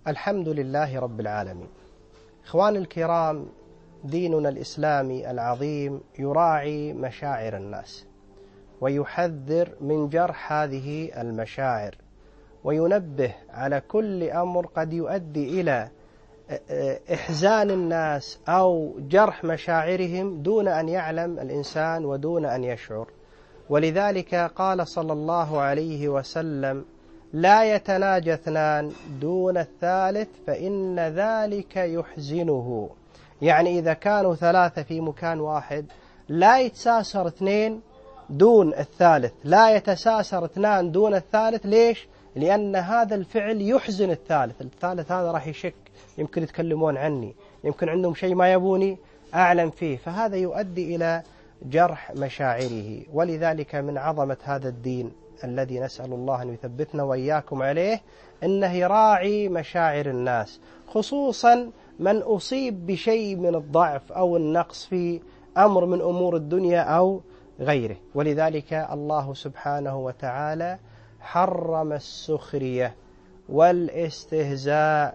الحمد لله رب العالمين. إخواني الكرام، ديننا الإسلامي العظيم يراعي مشاعر الناس ويحذر من جرح هذه المشاعر، وينبه على كل أمر قد يؤدي إلى إحزان الناس أو جرح مشاعرهم دون أن يعلم الإنسان ودون أن يشعر. ولذلك قال صلى الله عليه وسلم: لا يتناجى اثنان دون الثالث فإن ذلك يحزنه. يعني إذا كانوا ثلاثة في مكان واحد لا يتساسر اثنين دون الثالث، لا يتساسر اثنان دون الثالث. ليش؟ لأن هذا الفعل يحزن الثالث هذا راح يشك، يمكن يتكلمون عني، يمكن عندهم شيء ما يبوني أعلم فيه، فهذا يؤدي إلى جرح مشاعره. ولذلك من عظمة هذا الدين الذي نسأل الله أن يثبتنا وإياكم عليه إنه يراعي مشاعر الناس، خصوصا من أصيب بشيء من الضعف أو النقص في أمر من أمور الدنيا أو غيره. ولذلك الله سبحانه وتعالى حرم السخرية والاستهزاء،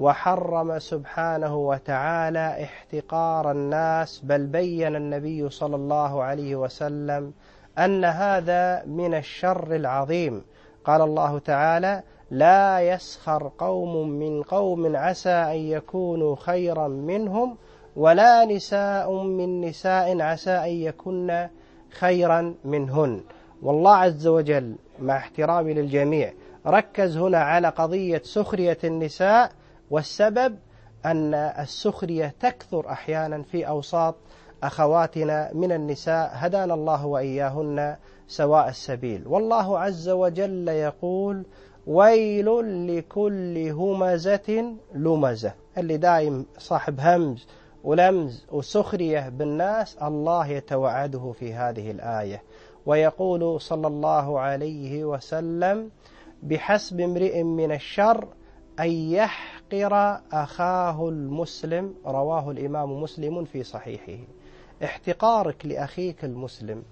وحرم سبحانه وتعالى احتقار الناس، بل بين النبي صلى الله عليه وسلم أن هذا من الشر العظيم. قال الله تعالى: لا يسخر قوم من قوم عسى أن يكونوا خيرا منهم ولا نساء من نساء عسى أن يكن خيرا منهن. والله عز وجل مع احترامي للجميع ركز هنا على قضية سخرية النساء، والسبب أن السخرية تكثر أحيانا في أوساط أخواتنا من النساء، هدانا الله وإياهن سواء السبيل. والله عز وجل يقول: ويل لكل همزة لمزة. اللي دايم صاحب همز ولمز وسخرية بالناس الله يتوعده في هذه الآية. ويقول صلى الله عليه وسلم: بحسب امرئ من الشر أن يحقر أخاه المسلم. رواه الإمام مسلم في صحيحه. احتقارك لأخيك المسلم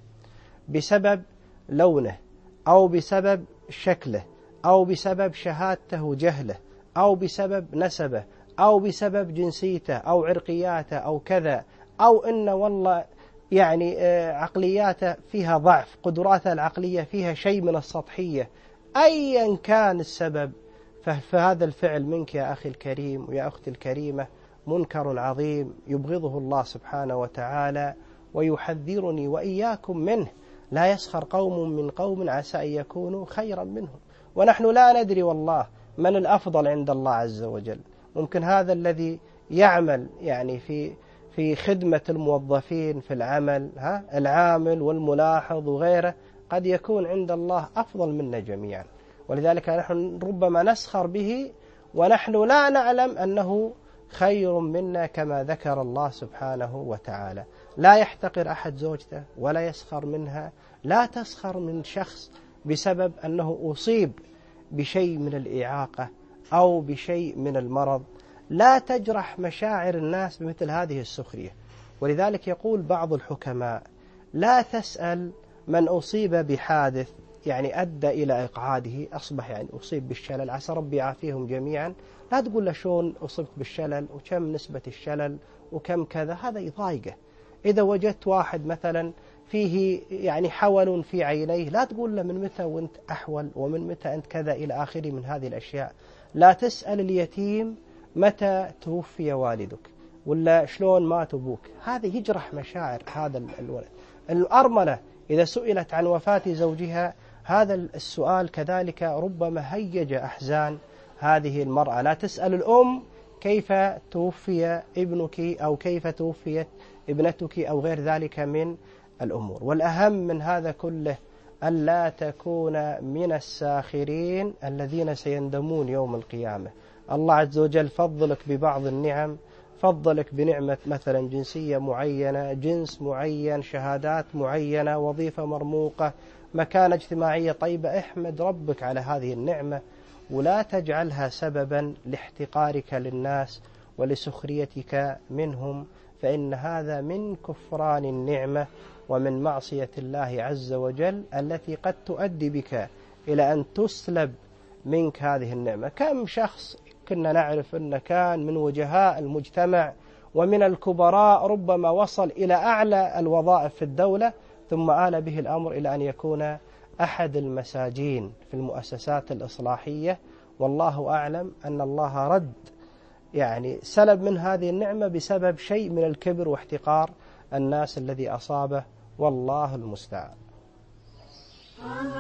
بسبب لونه أو بسبب شكله أو بسبب شهادته وجهله أو بسبب نسبه أو بسبب جنسيته أو عرقياته أو كذا، أو إن والله يعني عقلياته فيها ضعف، قدراته العقلية فيها شيء من السطحية، أيا كان السبب، فهذا الفعل منك يا أخي الكريم ويا أختي الكريمة منكر عظيم يبغضه الله سبحانه وتعالى ويحذرني وإياكم منه. لا يسخر قوم من قوم عسى أن يكونوا خيرا منهم. ونحن لا ندري والله من الأفضل عند الله عز وجل. ممكن هذا الذي يعمل يعني في خدمة الموظفين في العمل، العامل والملاحظ وغيره، قد يكون عند الله أفضل منا جميعا. ولذلك نحن ربما نسخر به ونحن لا نعلم أنه خير منا، كما ذكر الله سبحانه وتعالى. لا يحتقر أحد زوجته ولا يسخر منها. لا تسخر من شخص بسبب أنه أصيب بشيء من الإعاقة أو بشيء من المرض. لا تجرح مشاعر الناس بمثل هذه السخرية. ولذلك يقول بعض الحكماء: لا تسأل من أصيب بحادث يعني أدى إلى إقعاده، أصبح يعني أصيب بالشلل، عسى ربي يعافيهم جميعا. لا تقول له شلون أصبت بالشلل وكم نسبة الشلل وكم كذا، هذا يضايقه. إذا وجدت واحد مثلا فيه يعني حول في عينيه، لا تقول له من متى وانت أحول ومن متى أنت كذا إلى آخره من هذه الأشياء. لا تسأل اليتيم متى توفي والدك ولا شلون مات أبوك، هذا يجرح مشاعر هذا الولد. الأرملة إذا سئلت عن وفاة زوجها، هذا السؤال كذلك ربما هيج أحزان هذه المرأة. لا تسأل الأم كيف توفي ابنك أو كيف توفيت ابنتك أو غير ذلك من الأمور. والأهم من هذا كله ألا تكون من الساخرين الذين سيندمون يوم القيامة. الله عز وجل فضلك ببعض النعم، فضلك بنعمة مثلا جنسية معينة، جنس معين، شهادات معينة، وظيفة مرموقة، مكانة اجتماعية طيبة. احمد ربك على هذه النعمة ولا تجعلها سببا لاحتقارك للناس ولسخريتك منهم، فإن هذا من كفران النعمة ومن معصية الله عز وجل التي قد تؤدي بك إلى أن تسلب منك هذه النعمة. كم شخص كنا نعرف أنه كان من وجهاء المجتمع ومن الكبراء، ربما وصل إلى أعلى الوظائف في الدولة، ثم آل به الأمر إلى أن يكون أحد المساجين في المؤسسات الإصلاحية. والله أعلم أن الله رد سلب من هذه النعمة بسبب شيء من الكبر واحتقار الناس الذي أصابه، والله المستعان.